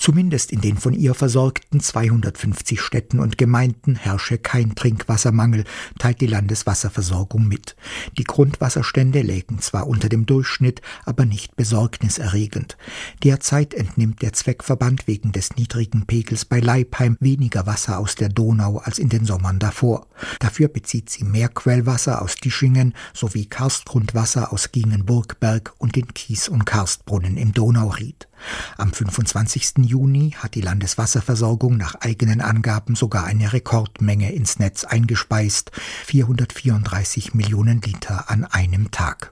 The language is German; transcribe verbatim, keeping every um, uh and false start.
Zumindest in den von ihr versorgten zweihundertfünfzig Städten und Gemeinden herrsche kein Trinkwassermangel, teilt die Landeswasserversorgung mit. Die Grundwasserstände lägen zwar unter dem Durchschnitt, aber nicht besorgniserregend. Derzeit entnimmt der Zweckverband wegen des niedrigen Pegels bei Leipheim weniger Wasser aus der Donau als in den Sommern davor. Dafür bezieht sie mehr Quellwasser aus Dischingen sowie Karstgrundwasser aus Gingen-Burgberg und den Kies- und Karstbrunnen im Donauried. Am fünfundzwanzigsten Juni hat die Landeswasserversorgung nach eigenen Angaben sogar eine Rekordmenge ins Netz eingespeist, vierhundertvierunddreißig Millionen Liter an einem Tag.